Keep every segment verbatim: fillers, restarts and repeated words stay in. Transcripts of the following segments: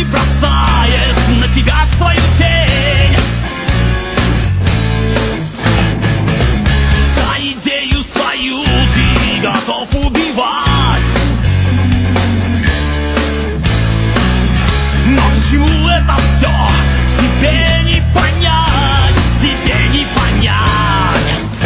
бросаешь на тебя свою тень. За идею свою ты готов убивать. Но почему это все тебе не понять, тебе не понять?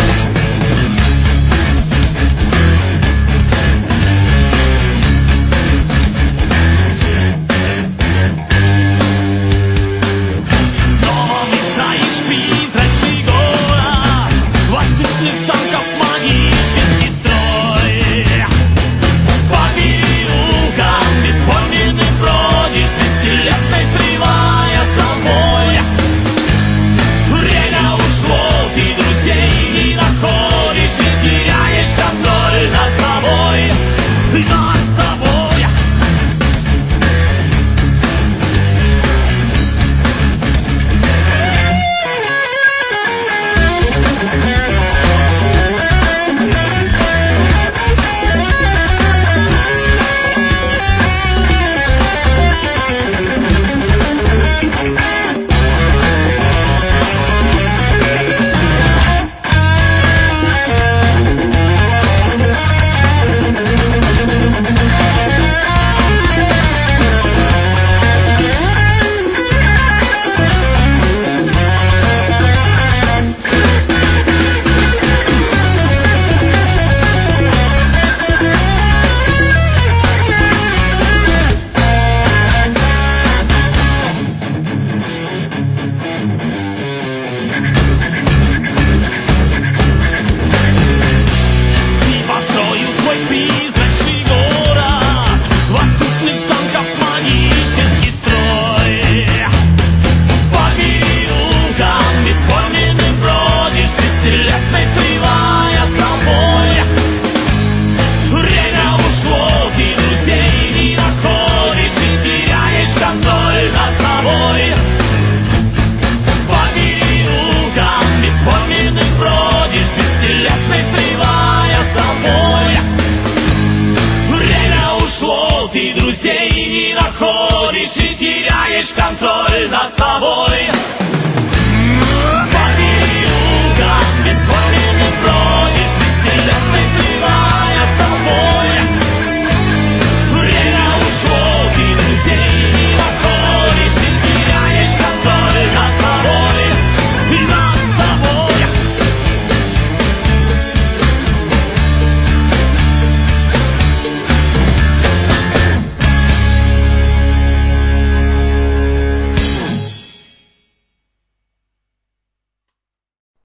Снова мечтаешь призрачный город, воздушных танков магический строй. По переулкам бесформенным бродишь, бестелесной срывая собой. Время ушло, ты друзей не находишь и теряешь контроль над собой, над собой. Призрачный город, воздушных танков магический строй. По переулкам бесформенным бродишь, бестелесной срывая собой. Время ушло, ты друзей не находишь и теряешь контроль над собой. По переулкам бесформенным бродишь, бестелесной срывая собой. Время ушло, ты друзей не находишь и теряешь контроль над собой.